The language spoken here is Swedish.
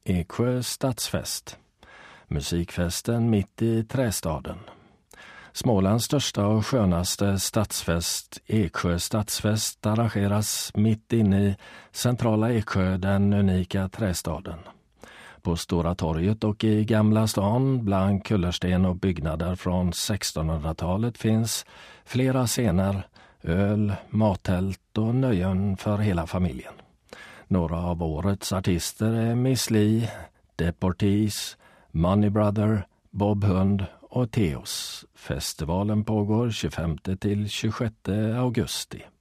Eksjö stadsfest. Musikfesten mitt i trästaden. Smålands största och skönaste stadsfest, Eksjö stadsfest, arrangeras mitt inne i centrala Eksjö, den unika trästaden. På Stora torget och i Gamla stan, bland kullersten och byggnader från 1600-talet, finns flera scener, öl, mattält och nöjen för hela familjen. Några av årets artister är Miss Li, Deportees, Money Brother, Bob Hund och Teos. Festivalen pågår 25 till 26 augusti.